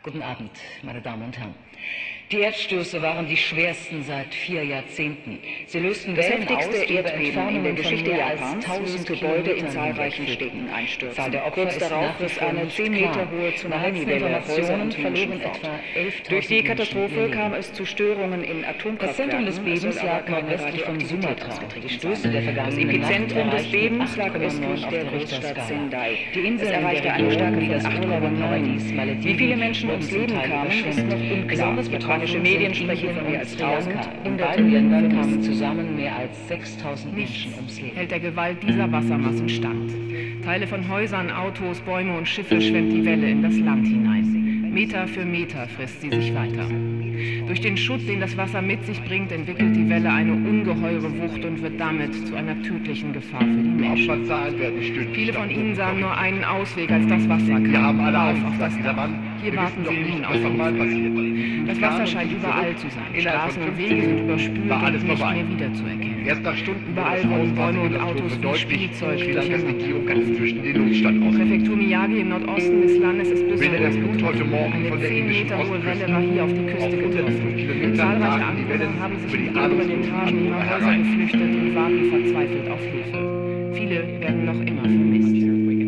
Guten Abend, meine Damen und Herren. Die Erdstöße waren die schwersten seit 4 Jahrzehnten. Sie lösten Das Wellen aus, heftigste die über Erdbeben in der Entfernungen Geschichte von mehr als Japans 1000 ließ Gebäude in Kilometern zahlreichen hinwegfegen. Städten einstürzen. Zahl der Opfer Kurz ist darauf nach wie riss vor eine nicht 10 Meter klar. hohe Nach Tsunami-Welle letzten Häuser und Informationen verloren Menschen fort. etwa 11.000 Durch die Menschen Katastrophe ihr Leben. kam es zu Störungen in Das Atomkraftwerken. Zentrum des Bebens Es soll lag aber keine nordwestlich von Radioaktivität Sumatra. ausgetreten Die Stöße sein. der Das vergangenen Epizentrum Nacht des Bebens erreichten lag 8,9 östlich auf der der Großstadt Richterskala. Sendai. Die Inseln Es erreichte in der eine Region, Stärke wie von das Urlaub 8,9. Paradies Malediven, Wie viele Menschen wurden ums zum Leben Teil kamen, ist überschwemmt. noch unklar. Besonders Japanische betroffen Medien sind sprechen von Indien mehr und als Sri 1000, Lanka. In Hunderte beiden Ländern Millionen. kamen zusammen mehr als 6.000 Menschen ums Leben. Hält der Gewalt dieser Wassermassen stand. Teile von Häusern, Autos, Bäume und Schiffe schwemmt die Welle in das Land hinein. Meter für Meter frisst sie sich weiter. Durch den Schutt, den das Wasser mit sich bringt, entwickelt die Welle eine ungeheure Wucht und wird damit zu einer tödlichen Gefahr für die Menschen. Viele von ihnen sahen nur einen Ausweg, als das Wasser kam. Wir haben alle Rauf Angst, auf das dieser Dach. Mann. Hier Wir warten wissen sie doch nun nicht, auf was nochmal Hilfe. passiert. Das Wasser scheint überall zu sein. Straßen und Wege sind überspült war alles und nicht vorbei. mehr wiederzuerkennen. Erst nach Stunden Überall wurden Bäume und Autos wie Spielzeug Sri Lankas durcheinander. Regierung kann inzwischen den Notstand aus. Präfektur Miyagi im Nordosten des Landes ist Weder besonders das Blut heute betroffen. Morgen Eine von der 10 indischen Meter hohe Ostküste. Welle war hier auf die Küste Auf hunderten von getroffen. Kilometern Zahlreiche ragen die Anwohner Wellen haben sich über die in oberen Etagen ihrer Anwohner Häuser herein. geflüchtet und warten verzweifelt auf Hilfe. Viele werden noch immer vermisst.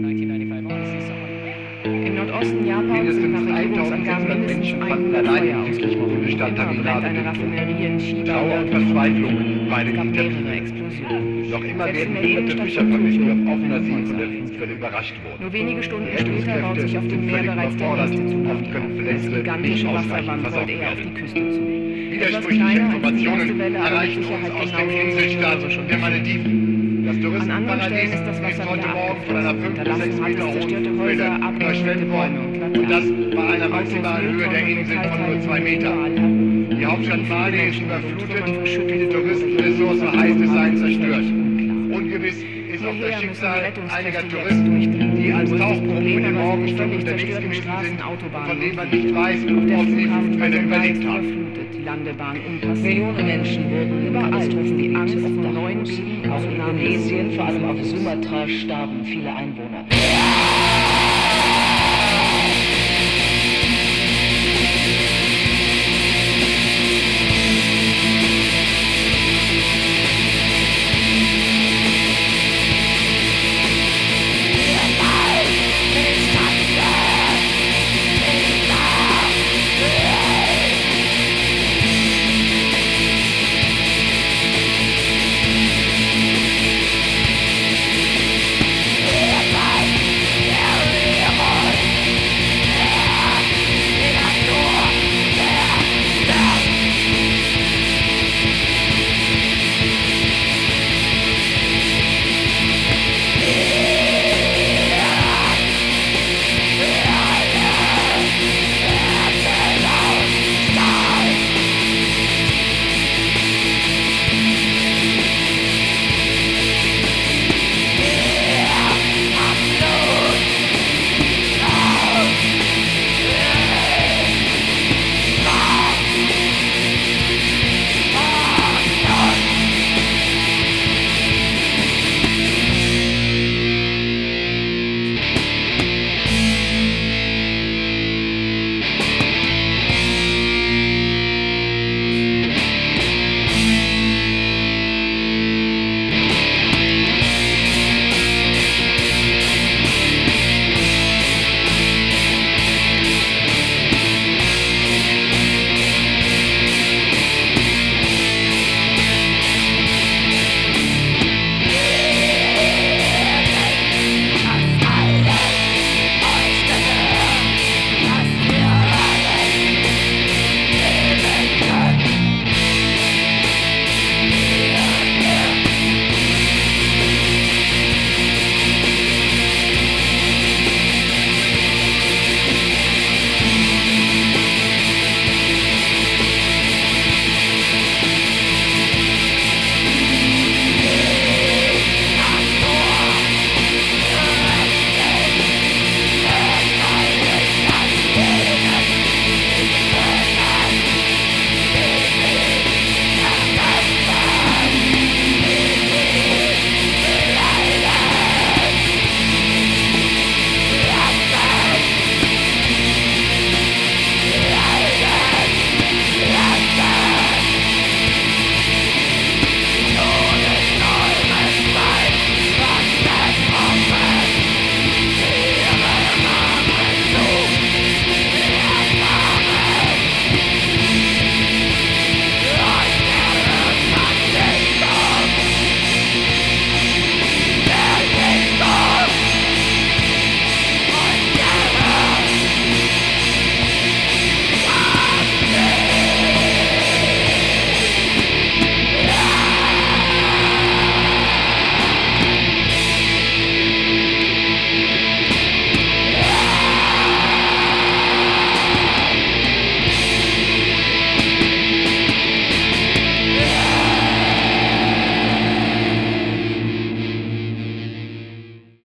Im Nordosten Japans sind nach Regierungsangaben mindestens 100 Feuer ausgebrochen. Immer brennt eine Raffinerie in Chiba. Trauer und Verzweiflung bei Es den gab mehrere Hinterbliebenen. Explosionen. Noch immer Selbst in werden der hunderte Innenstadt Fischerfamilien von auf offener See Tokio von der brennen Flutwelle überrascht worden. Nur wenige Stunden Die später baut sich auf dem Meer völlig bereits der überfordert nächste und Tsunami können auf. Das Verletzte gigantische nicht ausreichend Wasserwand rollt versorgt eher auf die werden. Küste zu. Etwas Widersprüchliche kleiner als die erste Informationen Welle, aber mit erreichen uns Sicherheit aus dem genauso Inselstaat groß der Malediven. Das An anderen Stellen Touristenparadies ist das ist Wasser heute wieder Morgen von einer 5 bis 6 abgeflossen. Meter Hinterlassen hat es hohen zerstörte Welle Häuser, abgebrannte überschwemmt Bäume worden. und Und das Laternen. bei einer Autos, maximalen Höhe der Mülltonnen und Insel von nur Metallteile 2 liegen Meter. überall herum. Die Hauptstadt Wie viele Mali ist Menschen mit überflutet, Trümmern viele verschüttet Touristenressourcen wurden, heißt es seien ist zerstört. völlig unklar. Ungewiss ist auch Hierher das müssen Schicksal die einiger Rettungskräfte jetzt Touristen, durchdringen. die als Größtes Tauchgruppen Problem in den aber sind die Morgenstunden völlig unterwegs zerstörten gewesen Straßen, sind, Autobahnen von denen man und nicht weiß, Auch der ob sie die Flughafen Flutwelle Sendai überlebt ist haben. überflutet, die Landebahn unpassierbar. Millionen Menschen wurden im Überall ist die Katastrophengebiet Angst vor obdachlos. neuen Beben, Auch in Tsunamis. Indonesien, vor allem auf Sumatra, starben viele Einwohner.